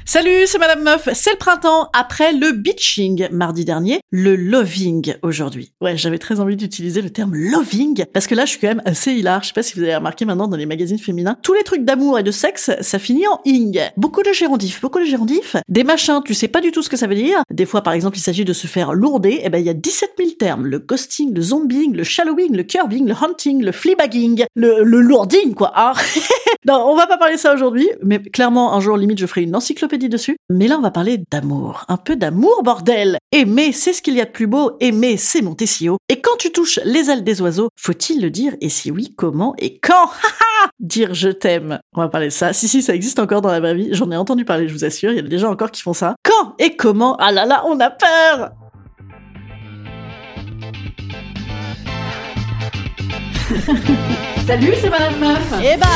Salut, c'est Madame Meuf, c'est le printemps, après le bitching mardi dernier, le loving aujourd'hui. Ouais, j'avais très envie d'utiliser le terme loving, parce que là je suis quand même assez hilar, je sais pas si vous avez remarqué maintenant dans les magazines féminins, tous les trucs d'amour et de sexe, ça finit en ing. Beaucoup de gérondifs, des machins, tu sais pas du tout ce que ça veut dire. Des fois par exemple il s'agit de se faire lourder, il y a 17 000 termes, le ghosting, le zombing, le shallowing, le curving, le hunting, le fleabagging, le lourding quoi, ah. Non, on va pas parler de ça aujourd'hui, mais clairement un jour limite je ferai une encyclopédie dessus. Mais là on va parler d'amour, un peu d'amour bordel. Aimer c'est ce qu'il y a de plus beau, aimer c'est monter si haut. Et quand tu touches les ailes des oiseaux, faut-il le dire, et si oui, comment et quand? Dire je t'aime. On va parler de ça. Si, ça existe encore dans la vraie vie, j'en ai entendu parler, je vous assure, il y a des gens encore qui font ça. Quand et comment? Ah là là, on a peur. Salut, c'est Madame Meuf. Et bam.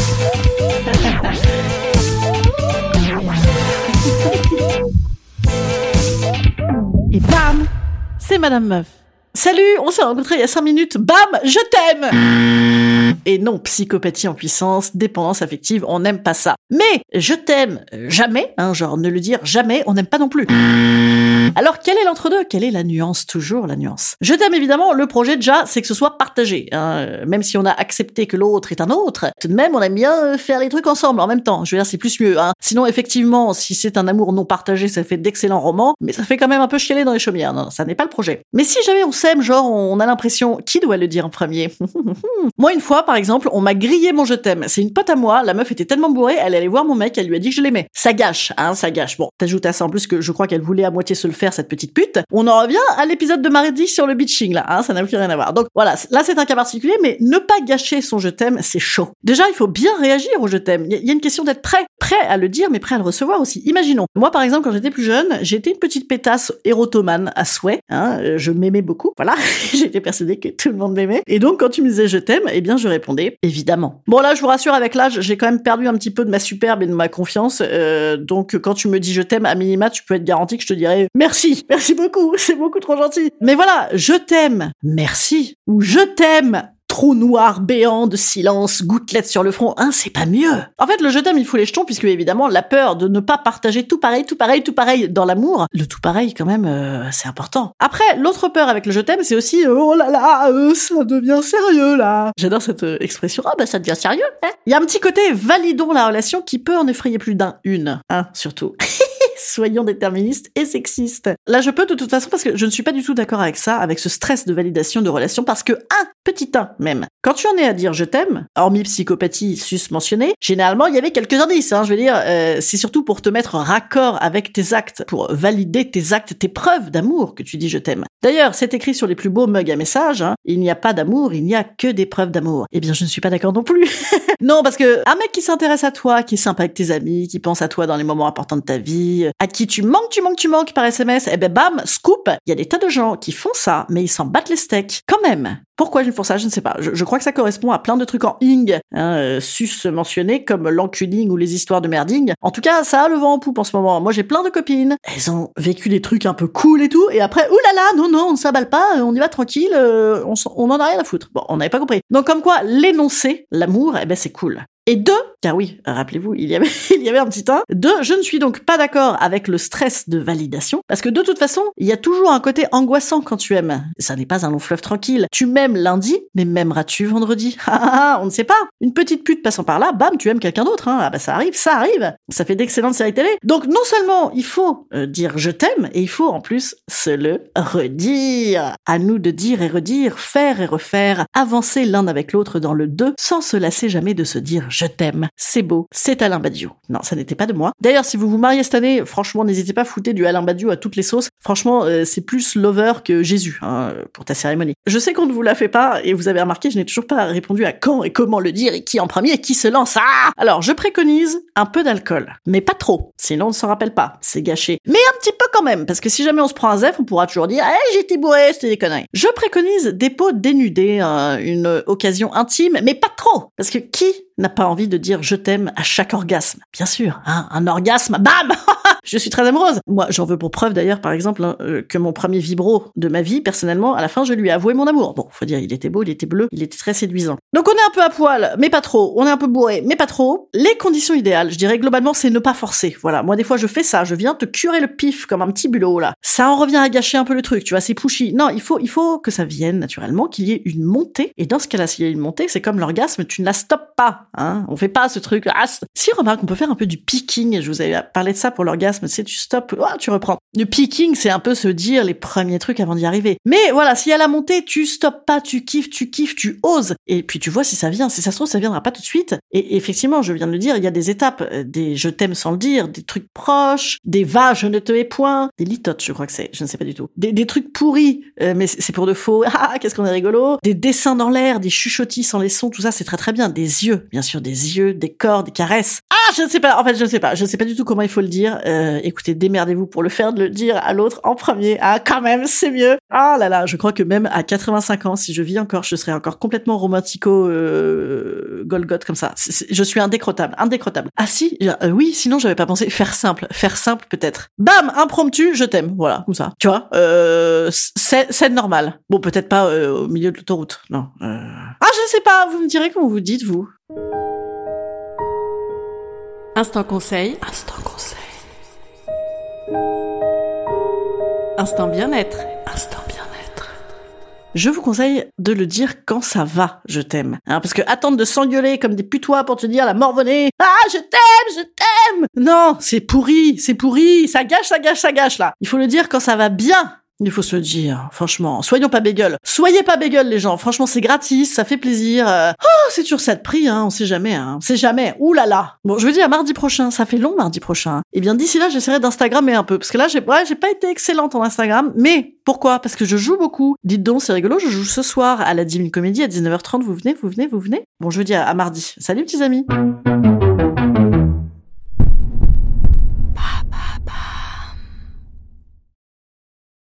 Et bam, c'est Madame Meuf. Salut, on s'est rencontrés il y a 5 minutes, bam, je t'aime. Et non, psychopathie en puissance, dépendance affective, on n'aime pas ça. Mais je t'aime jamais, genre ne le dire jamais, on n'aime pas non plus. Alors quel est l'entre-deux? Quelle est la nuance? Toujours la nuance. Je t'aime évidemment, le projet déjà, c'est que ce soit partagé. Même si on a accepté que l'autre est un autre, tout de même on aime bien faire les trucs ensemble en même temps. Je veux dire, c'est plus mieux. Sinon effectivement, si c'est un amour non partagé, ça fait d'excellents romans, mais ça fait quand même un peu chialer dans les chaumières. Non, ça n'est pas le projet. Mais si jamais on s'aime, genre on a l'impression, qui doit le dire en premier? Moi une fois par exemple, on m'a grillé mon je t'aime. C'est une pote à moi, la meuf était tellement bourrée, elle allait voir mon mec, elle lui a dit que je l'aimais. Ça gâche, ça gâche. Bon, t'ajoutes à ça en plus que je crois qu'elle voulait à moitié se le faire, cette petite pute. On en revient à l'épisode de mardi sur le bitching là, ça n'a plus rien à voir. Donc voilà, là c'est un cas particulier, mais ne pas gâcher son je t'aime, c'est chaud. Déjà, il faut bien réagir au je t'aime. Il y a une question d'être prêt à le dire, mais prêt à le recevoir aussi. Imaginons, moi par exemple quand j'étais plus jeune, j'étais une petite pétasse érotomane à souhait, je m'aimais beaucoup, voilà, j'étais persuadée que tout le monde m'aimait. Et donc quand tu me disais je t'aime, eh bien je répondais évidemment. Bon là, je vous rassure, avec l'âge, j'ai quand même perdu un petit peu de ma superbe et de ma confiance, donc quand tu me dis je t'aime, à minima, tu peux être garanti que je te dirais merci beaucoup, c'est beaucoup trop gentil. Mais voilà, je t'aime, merci, ou je t'aime, trou noir béant de silence, gouttelette sur le front, c'est pas mieux. En fait, le je t'aime, il fout les jetons, puisque évidemment, la peur de ne pas partager tout pareil dans l'amour, le tout pareil quand même, c'est important. Après, l'autre peur avec le je t'aime, c'est aussi, oh là là, ça devient sérieux là. J'adore cette expression, ça devient sérieux, Il y a un petit côté validons la relation qui peut en effrayer plus d'une, surtout. Soyons déterministes et sexistes. Là, je peux de toute façon, parce que je ne suis pas du tout d'accord avec ça, avec ce stress de validation de relation, parce que petit même. Quand tu en es à dire je t'aime, hormis psychopathie sus-mentionnée, généralement, il y avait quelques indices, je veux dire, c'est surtout pour te mettre raccord avec tes actes, pour valider tes actes, tes preuves d'amour que tu dis je t'aime. D'ailleurs, c'est écrit sur les plus beaux mugs à message, il n'y a pas d'amour, il n'y a que des preuves d'amour. Eh bien, je ne suis pas d'accord non plus. Non, parce que un mec qui s'intéresse à toi, qui est sympa avec tes amis, qui pense à toi dans les moments importants de ta vie, à qui tu manques par SMS, bam, scoop, il y a des tas de gens qui font ça, mais ils s'en battent les steaks. Quand même. Pourquoi ils font ça? Je ne sais pas. Je crois que ça correspond à plein de trucs en ing, sus mentionnés, comme l'enculing ou les histoires de merding. En tout cas, ça a le vent en poupe en ce moment. Moi, j'ai plein de copines. Elles ont vécu des trucs un peu cool et tout, et après, oulala, non, on ne s'aballe pas, on y va tranquille, on en a rien à foutre. Bon, on n'avait pas compris. Donc, comme quoi, l'énoncé, l'amour, c'est cool. Et 2, car oui, rappelez-vous, il y avait un petit 1. 2, je ne suis donc pas d'accord avec le stress de validation, parce que de toute façon, il y a toujours un côté angoissant quand tu aimes. Ça n'est pas un long fleuve tranquille. Tu m'aimes lundi, mais m'aimeras-tu vendredi? On ne sait pas. Une petite pute passant par là, bam, tu aimes quelqu'un d'autre. Ça arrive. Ça fait d'excellentes séries télé. Donc non seulement il faut dire je t'aime, et il faut en plus se le redire. À nous de dire et redire, faire et refaire, avancer l'un avec l'autre dans le 2, sans se lasser jamais de se dire je t'aime, c'est beau, c'est Alain Badiou. Non, ça n'était pas de moi. D'ailleurs, si vous vous mariez cette année, franchement, n'hésitez pas à foutre du Alain Badiou à toutes les sauces. Franchement, c'est plus lover que Jésus, pour ta cérémonie. Je sais qu'on ne vous la fait pas, et vous avez remarqué, je n'ai toujours pas répondu à quand et comment le dire, et qui en premier, et qui se lance. Alors, je préconise un peu d'alcool, mais pas trop, sinon on ne s'en rappelle pas, c'est gâché. Mais un petit peu quand même, parce que si jamais on se prend un zef, on pourra toujours dire « j'étais bourré, c'était des conneries ». Je préconise des peaux dénudées, une occasion intime, mais pas trop, parce que qui n'a pas envie de dire je t'aime à chaque orgasme? Bien sûr, un orgasme, bam je suis très amoureuse. Moi, j'en veux pour preuve d'ailleurs, par exemple, que mon premier vibro de ma vie, personnellement, à la fin, je lui ai avoué mon amour. Bon, faut dire, il était beau, il était bleu, il était très séduisant. Donc on est un peu à poil, mais pas trop. On est un peu bourré, mais pas trop. Les conditions idéales, je dirais globalement, c'est ne pas forcer. Voilà, moi des fois je fais ça, je viens te curer le pif comme un petit bulot là. Ça en revient à gâcher un peu le truc, tu vois, c'est pushy. Non, il faut que ça vienne naturellement, qu'il y ait une montée. Et dans ce cas-là, s'il y a une montée, c'est comme l'orgasme, tu ne la stoppes pas. Hein, on fait pas ce truc. Si remarque, on peut faire un peu du peaking. Je vous avais parlé de ça pour l'orgasme. Tu sais, tu stoppes, tu reprends. Le peaking, c'est un peu se dire les premiers trucs avant d'y arriver. Mais voilà, s'il y a la montée, tu stoppes pas, tu kiffes, tu oses. Et puis tu vois si ça vient. Si ça se trouve, ça viendra pas tout de suite. Et effectivement, je viens de le dire, il y a des étapes, des je t'aime sans le dire, des trucs proches, des va, je ne te hais point, des litotes, je crois que c'est, je ne sais pas du tout. Des trucs pourris, mais c'est pour de faux. Ah, qu'est-ce qu'on est rigolo. Des dessins dans l'air, des chuchotis sans les sons, tout ça, c'est très très bien. Des yeux, bien sûr, des yeux, des corps, des caresses. Ah, je ne sais pas. En fait, je ne sais pas du tout comment il faut le dire. Écoutez, démerdez-vous pour le faire, de le dire à l'autre en premier. Ah, quand même, c'est mieux. Ah là là, je crois que même à 85 ans, si je vis encore, je serais encore complètement romantico, Golgoth comme ça. Je suis indécrottable. Ah si, oui, sinon j'avais pas pensé. Faire simple peut-être. Bam, impromptu, je t'aime. Voilà, comme ça. Tu vois, c'est normal. Bon, peut-être pas au milieu de l'autoroute. Non. Ah, je sais pas. Vous me direz comment vous dites, vous. Instant conseil. Instant bien-être. Je vous conseille de le dire quand ça va, je t'aime. Hein, parce que attendre de s'engueuler comme des putois pour te dire la morvonnée, ah, je t'aime. Non, c'est pourri, ça gâche là. Il faut le dire quand ça va bien. Il faut se le dire, franchement. Soyons pas bégueules. Soyez pas bégueules, les gens. Franchement, c'est gratis, ça fait plaisir. C'est toujours ça de prix, hein. On sait jamais, On sait jamais. Ouh là là. Bon, je vous dis à mardi prochain. Ça fait long, mardi prochain. Eh bien, d'ici là, j'essaierai d'Instagrammer un peu. Parce que là, j'ai pas été excellente en Instagram. Mais, pourquoi? Parce que je joue beaucoup. Dites donc, c'est rigolo. Je joue ce soir à la Divine Comédie à 19h30. Vous venez? Bon, je vous dis à mardi. Salut, petits amis.